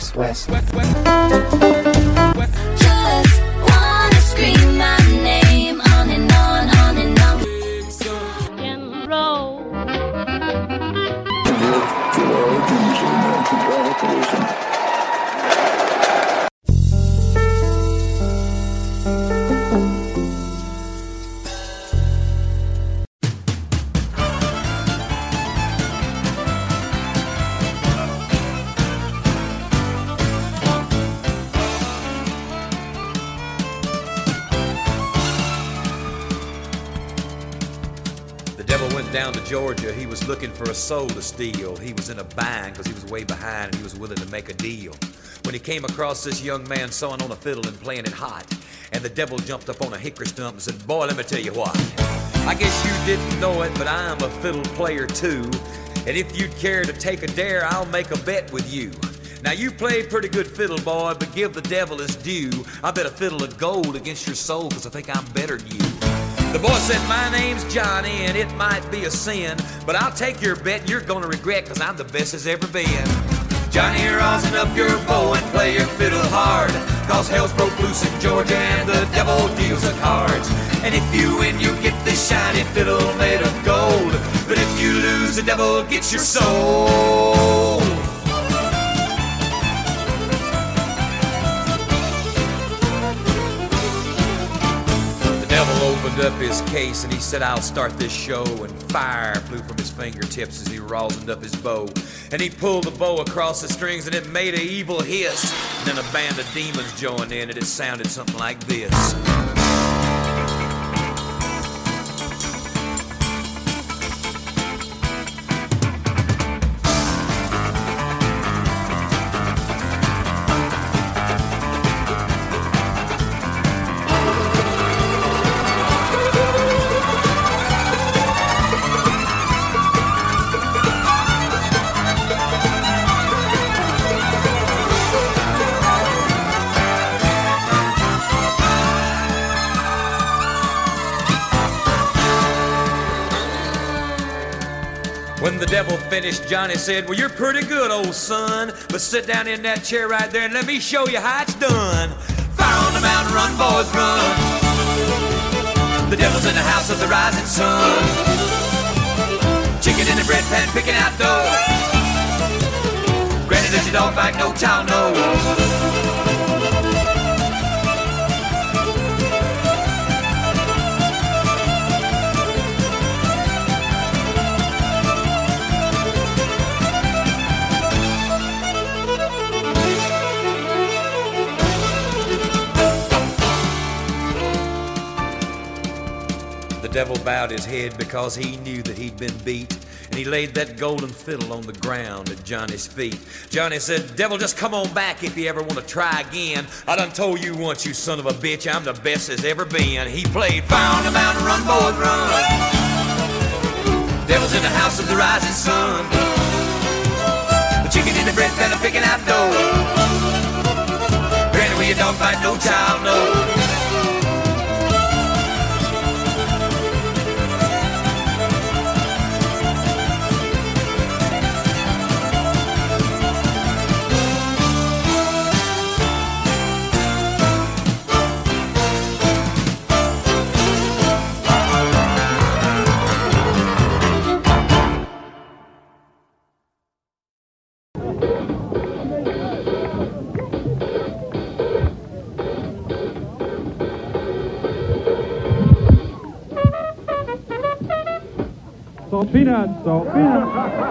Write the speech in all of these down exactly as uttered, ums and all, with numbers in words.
west, west. Just wanna scream my name on and on, on and on. And roll. Down to Georgia, he was looking for a soul to steal. He was in a bind because he was way behind and he was willing to make a deal. When he came across this young man sewing on a fiddle and playing it hot, and the devil jumped up on a hickory stump and said, boy, let me tell you what. I guess you didn't know it, but I'm a fiddle player too. And if you'd care to take a dare, I'll make a bet with you. Now you play pretty good fiddle, boy, but give the devil his due. I bet a fiddle of gold against your soul because I think I'm better than you. The boy said, my name's Johnny, and it might be a sin, but I'll take your bet you're gonna regret, cause I'm the best as ever been. Johnny, rosin up your bow and play your fiddle hard, cause hell's broke loose in Georgia and the devil deals the cards. And if you win, you get this shiny fiddle made of gold, but if you lose, the devil gets your soul. The devil opened up his case and he said, I'll start this show, and fire flew from his fingertips as he rosined up his bow. And he pulled the bow across the strings and it made an evil hiss. And then a band of demons joined in and it sounded something like this. When the devil finished, Johnny said, well, you're pretty good, old son, but sit down in that chair right there and let me show you how it's done. Fire on the mountain, run, boys, run. The devil's in the house of the rising sun. Chicken in the bread pan, picking out dough. Granny, does your dog bite? No child, no. The devil bowed his head because he knew that he'd been beat, and he laid that golden fiddle on the ground at Johnny's feet. Johnny said, devil, just come on back if you ever want to try again. I done told you once, you son of a bitch, I'm the best as ever been. He played fire on the mountain, run, boys, run. Devil's in the house of the rising sun. The chicken in the bread pan, picking out dough. Granny, will your dog bite? No child, no. Salt peanuts, salt peanuts.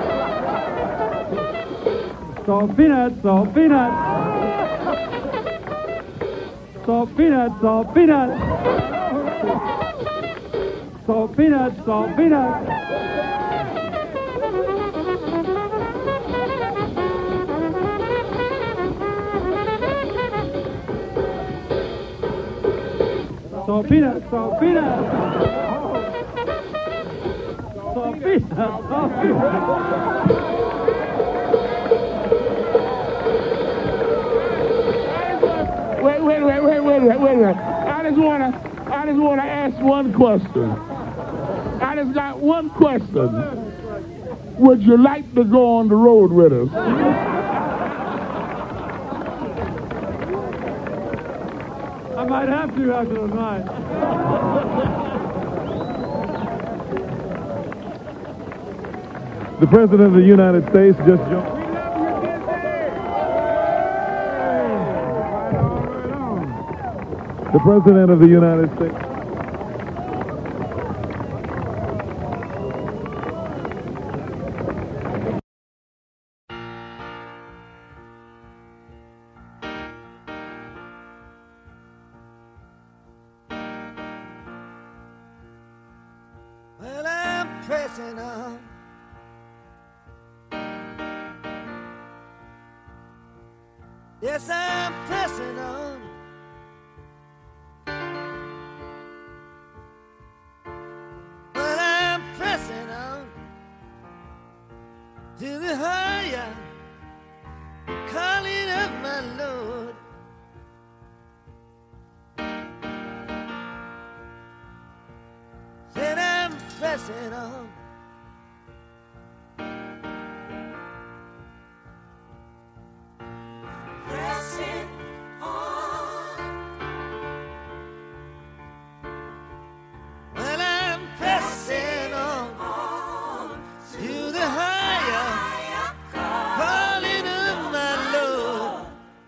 Salt peanuts, salt peanuts. Salt peanuts, salt peanuts. Salt peanuts, salt peanuts. Salt peanuts, salt peanuts. Salt peanuts, salt peanuts. Wait, wait, wait, wait, wait, wait, wait, wait. I just wanna, I just wanna ask one question. I just got one question. Would you like to go on the road with us? might have to after tonight. The President of the United States just joined. The President of the United States. Well, I'm pressing on. Yes, I'm pressing on. Well, I'm pressing on to the higher calling of my Lord. Said I'm pressing on. Pressing on. Well, I'm pressing on to the higher calling of my Lord.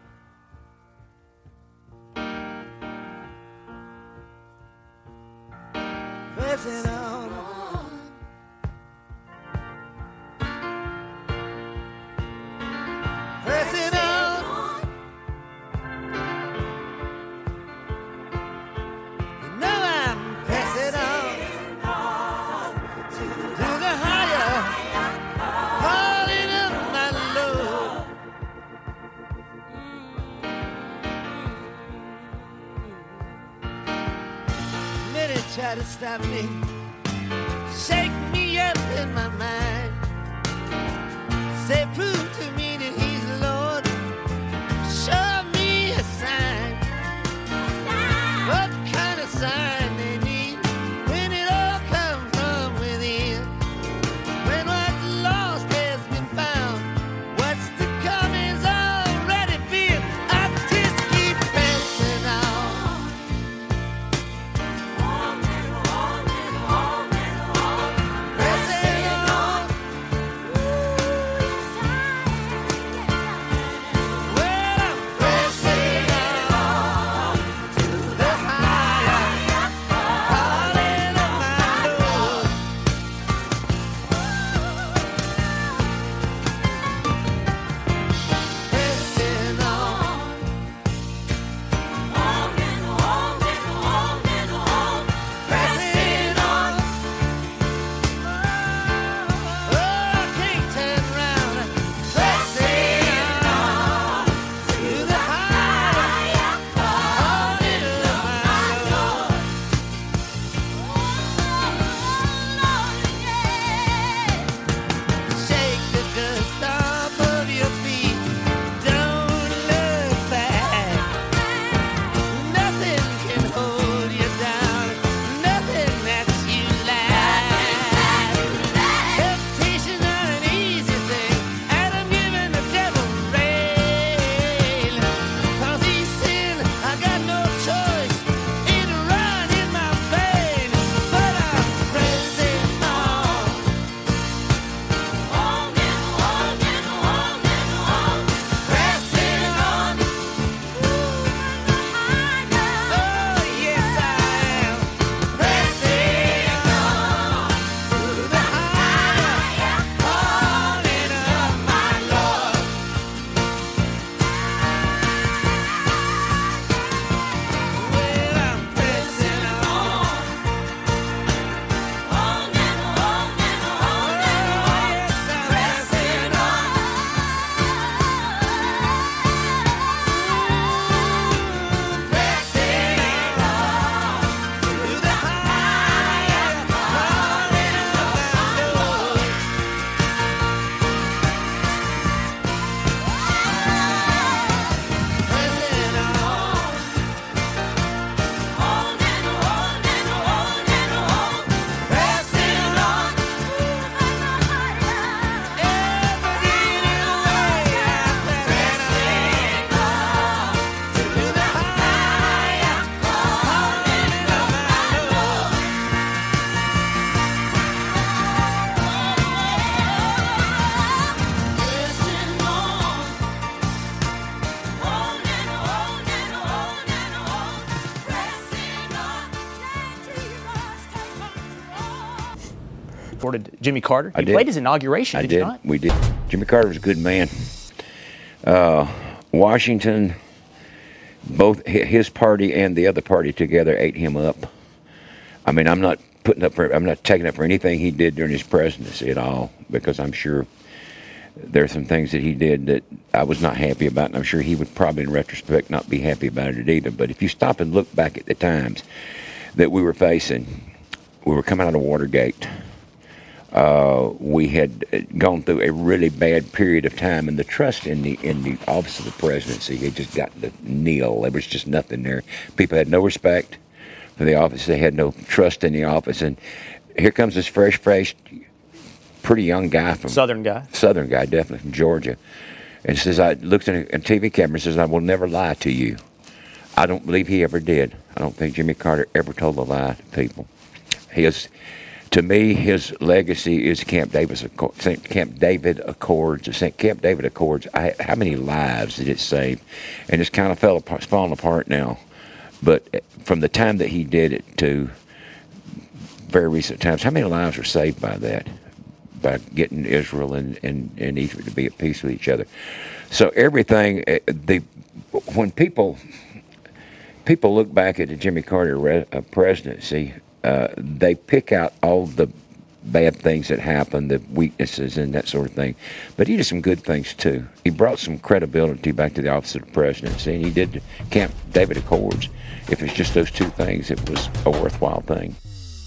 Pressing on. Pressing on. You know I'm pressing on to the higher calling of my Lord. Many try to stop me, shake me up in my mind, say prove to me that he's Lord, show me a sign. What kind of sign they need when it all comes from within? When what's lost has been found, what's to come is already been. I just keep pressing on. Pressing on. Ooh, supported Jimmy Carter. I You did. played his inauguration, I did, did. you not? We did. Jimmy Carter was a good man. Uh, Washington, both hi- his party and the other party together ate him up. I mean, I'm not putting up for, I'm not taking up for anything he did during his presidency at all, because I'm sure there are some things that he did that I was not happy about, and I'm sure he would probably, in retrospect, not be happy about it either. But if you stop and look back at the times that we were facing, we were coming out of Watergate. Uh, we had gone through a really bad period of time, and the trust in the in the office of the presidency had just gotten to nil. There was just nothing there. People had no respect for the office. They had no trust in the office. And here comes this fresh-faced, pretty young guy from Southern guy. Southern guy, definitely from Georgia, and says, I looked at a T V camera and says, I will never lie to you. I don't believe he ever did. I don't think Jimmy Carter ever told a lie to people. His, to me, his legacy is Camp David, Camp David Accords. The Camp David Accords, I, how many lives did it save? And it's kind of fell apart, it's falling apart now. But from the time that he did it to very recent times, how many lives were saved by that? By getting Israel and, and, and Egypt to be at peace with each other. So everything, the when people people look back at the Jimmy Carter re, uh, presidency, uh, they pick out all the bad things that happened, the weaknesses and that sort of thing. But he did some good things too. He brought some credibility back to the office of the presidency, and he did Camp David Accords. If it's just those two things, it was a worthwhile thing.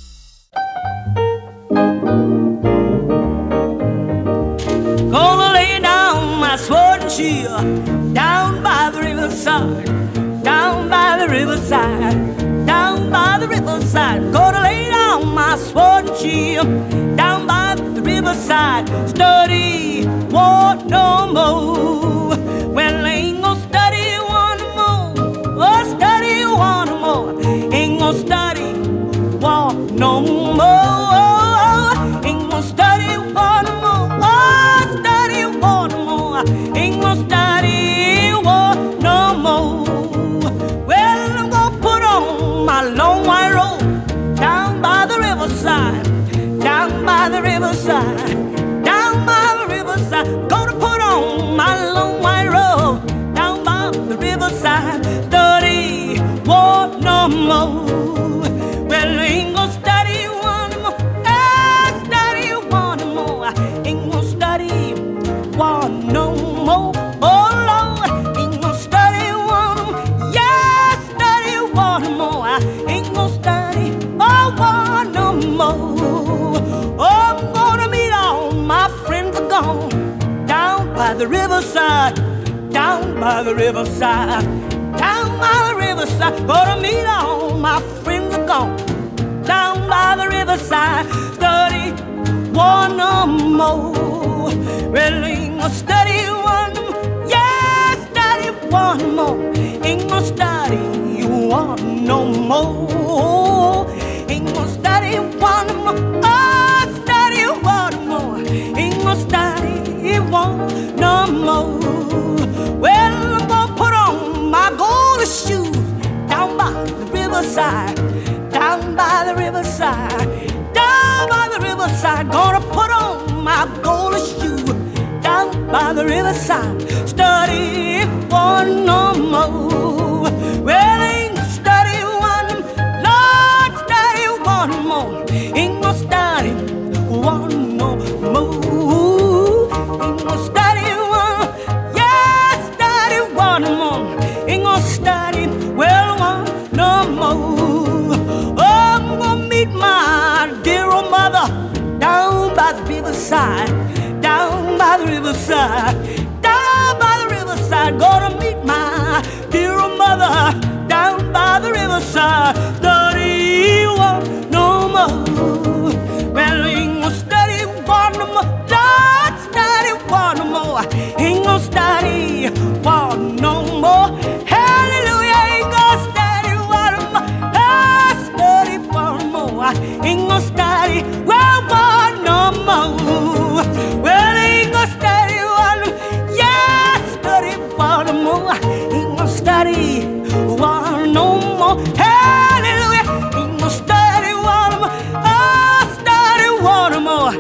Gonna lay down my sword and shield down by the riverside, down by the riverside, down by the riverside. Gonna lay down my sword and shield down by the riverside. Study war no more. Well, I ain't gonna study one more. Oh, study one more. Ain't gonna study war no more. Ain't gonna study one more. Oh, study one more. Ain't gonna study war no more. Well, I'm gonna put on my long white robe down by the riverside, down by the riverside, down by the riverside. Gonna put on my long white robe down by the riverside. Study war no more. Well, I ain't gonna study one more. I study one more. Ain't gonna study one no more. Oh Lord, ain't gonna study one more. Yeah, study one more. Ain't gonna study oh one no more. Oh, I'm gonna meet all my friends are gone down by the riverside, down by the riverside, down by the riverside. Gonna meet all my friends are gone down by the riverside. Study one no more. Well, ain't gonna study one more. Yeah, study one more. Ain't gonna study one no more. Ain't gonna study one more. Oh, study one more. Ain't gonna study one no more. Well, I'm gonna put on my gold shoes down by the riverside, down by the riverside, down by the riverside. Gonna put on my gold shoe down by the riverside. Study one no more. Well, ain't gonna study one, Lord, study one more. Ain't gonna study one no more. Ain't gonna study one, yeah, study one more. Ain't gonna study, well, one no more. Oh, I'm gonna meet my dear old mother down by the riverside, down by the riverside, down by the riverside. Gonna meet my dear old mother down by the riverside. Study one no more. Well, ain't gonna study one no more. Lord, study one no more. Ain't gonna study one no more. Hallelujah, ain't gonna study one more. Oh, study one more. Ain't gonna study well one no more. Well, ain't gonna study one. Yeah, study one more. Ain't gonna study one no more. Hallelujah, ain't gonna study one more. Oh, study one more.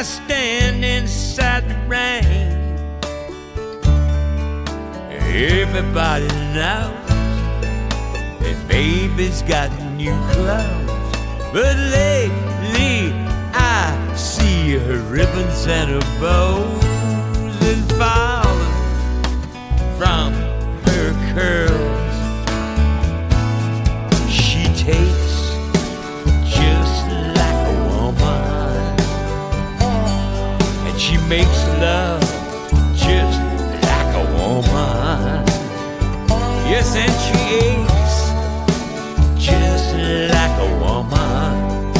stand inside the rain. Everybody knows that baby's got new clothes, but lately I see her ribbons and her bows and falling from her curls. She takes just like a woman, and she makes love just like a woman. Yes, and she aches just like a woman.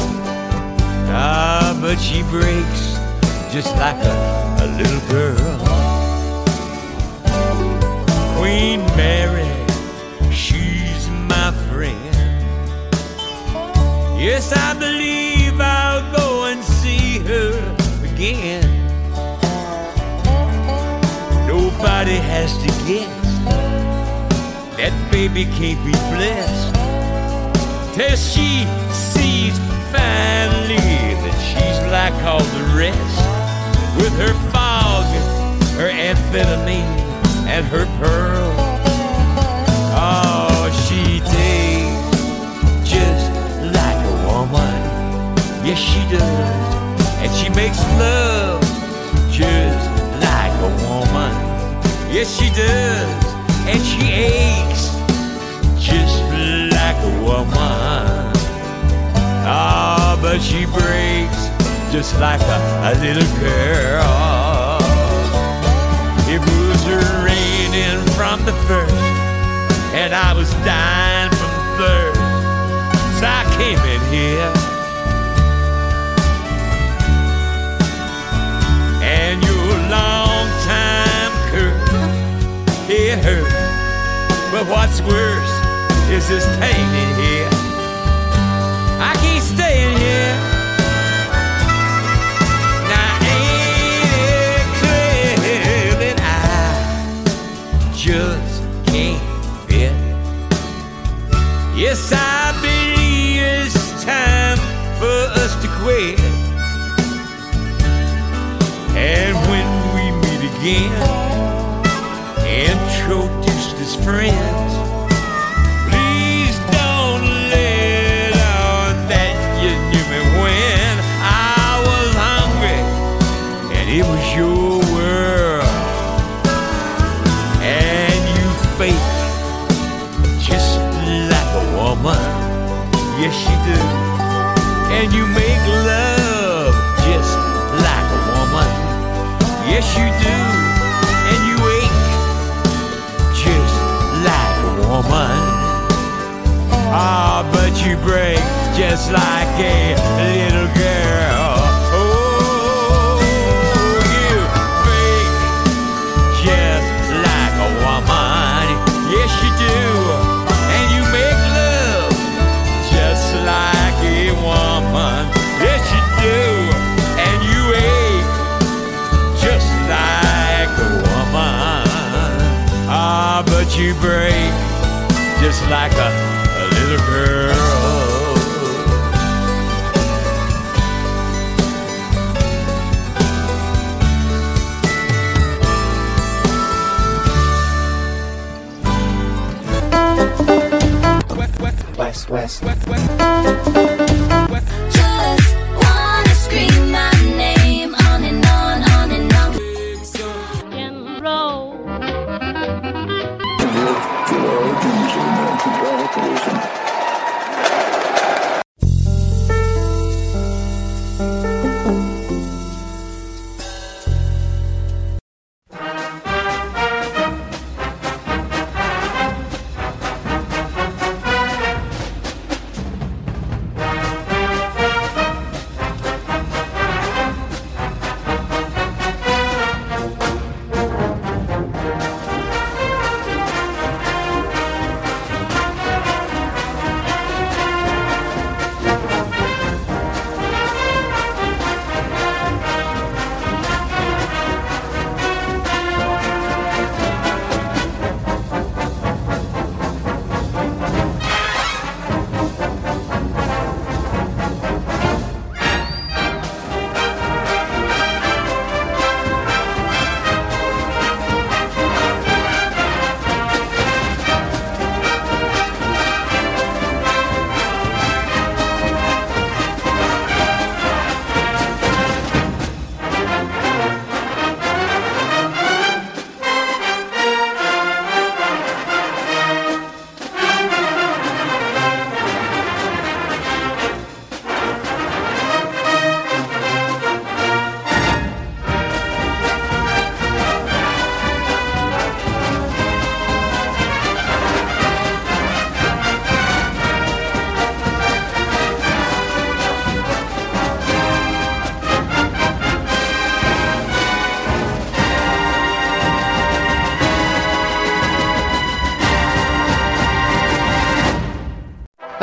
Ah, but she breaks just like a, a little girl. Queen Mary, she's my friend. Yes, I believe I'll go and see her again. Nobody has to guess that baby can't be blessed till she sees finally that she's like all the rest, with her fog, her amphetamine, and her pearl. Oh, she takes just like a woman. Yes, she does. And she makes love just like a woman. Yes, she does. And she aches just like a woman. Ah, but she breaks just like a, a little girl. It was raining from the first, and I was dying from thirst, so I came in here. And your long time curse, it hurt, but what's worse is this pain in here. I can't stay in here. Now ain't it clear that I just can't fit? Yes, I believe it's time for us to quit. And when we meet again, introduced as friends, please don't let on that you knew me when I was hungry and it was your world. And you fake just like a woman. Yes, you do. And you make love just like a woman. Yes, you do. And you ache just like a woman. Ah, but you break just like a little girl. Oh, you fake just like a woman. Yes, you do. And you make love just like a woman. Yes, you do. And you ache just like a woman. Ah, but you break just like a, a little girl. West, west, west, west, west. Just wanna scream my name on and on, on and on. And roll.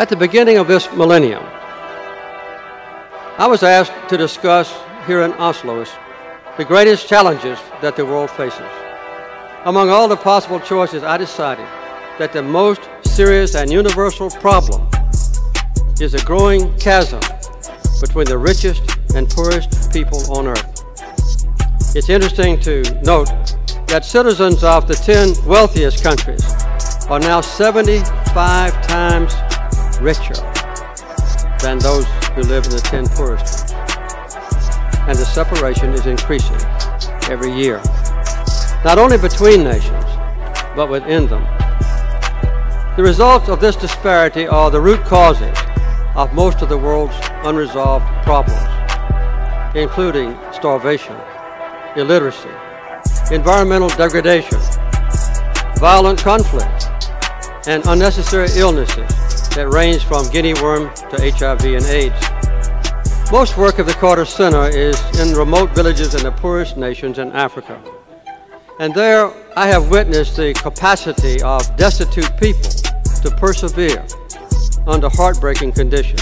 At the beginning of this millennium, I was asked to discuss here in Oslo the greatest challenges that the world faces. Among all the possible choices, I decided that the most serious and universal problem is a growing chasm between the richest and poorest people on earth. It's interesting to note that citizens of the ten wealthiest countries are now seventy-five times richer than those who live in the ten poorest. And the separation is increasing every year, not only between nations, but within them. The results of this disparity are the root causes of most of the world's unresolved problems, including starvation, illiteracy, environmental degradation, violent conflict, and unnecessary illnesses that range from guinea worm to H I V and AIDS. Most work of the Carter Center is in remote villages in the poorest nations in Africa. And there I have witnessed the capacity of destitute people to persevere under heartbreaking conditions.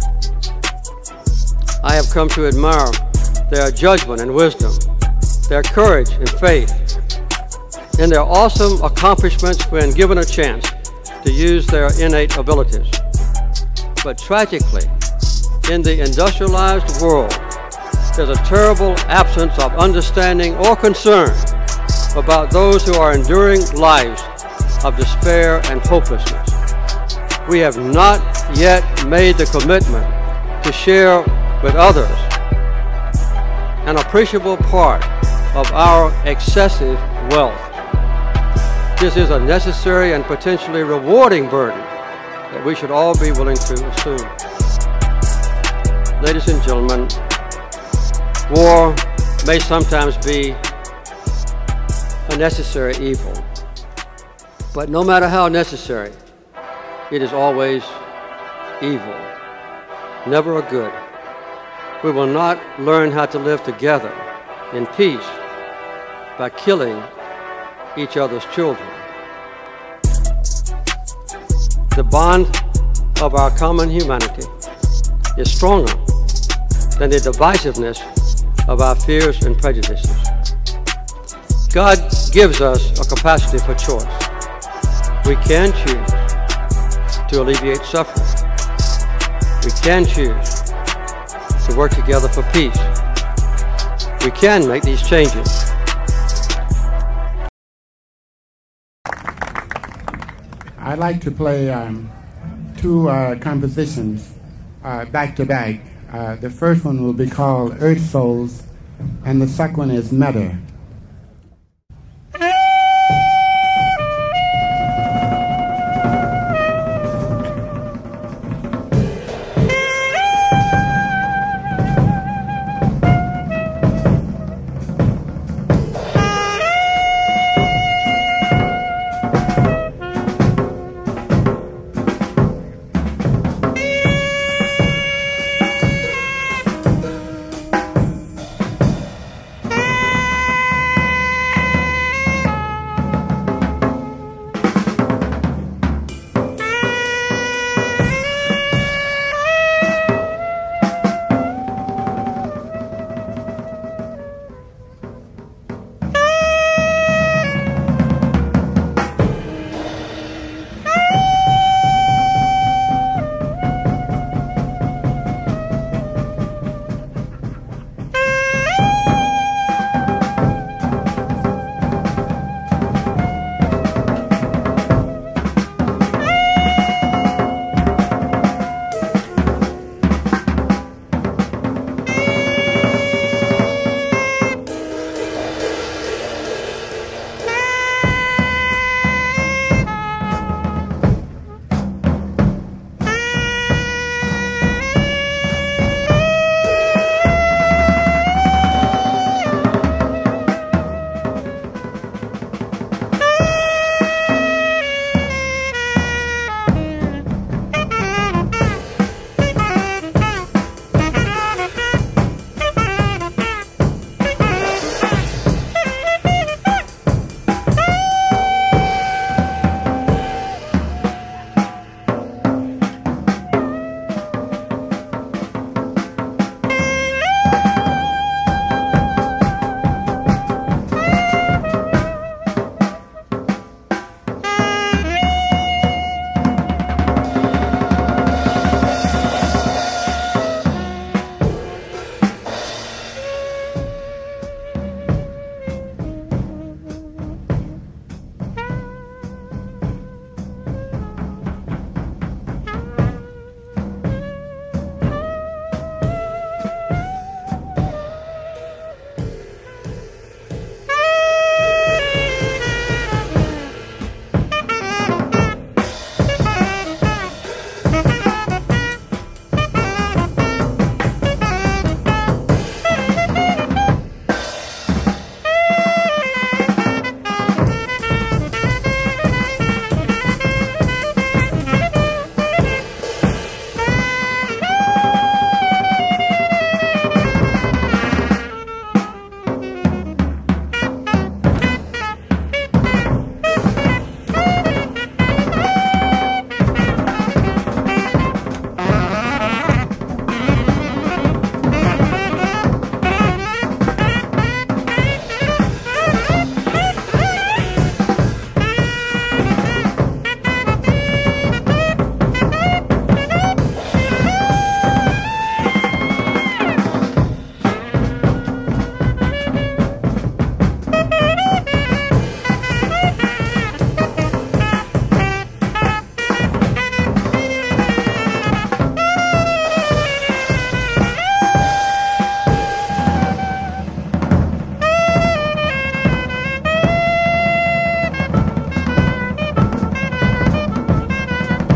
I have come to admire their judgment and wisdom, their courage and faith, and their awesome accomplishments when given a chance to use their innate abilities. But tragically, in the industrialized world, there's a terrible absence of understanding or concern about those who are enduring lives of despair and hopelessness. We have not yet made the commitment to share with others an appreciable part of our excessive wealth. This is a necessary and potentially rewarding burden that we should all be willing to assume. Ladies and gentlemen, war may sometimes be a necessary evil, but no matter how necessary, it is always evil, never a good. We will not learn how to live together in peace by killing each other's children. The bond of our common humanity is stronger than the divisiveness of our fears and prejudices. God gives us a capacity for choice. We can choose to alleviate suffering. We can choose to work together for peace. We can make these changes. I'd like to play um, two uh, compositions uh, back to back. Uh, the first one will be called Earth Souls, and the second one is Meta.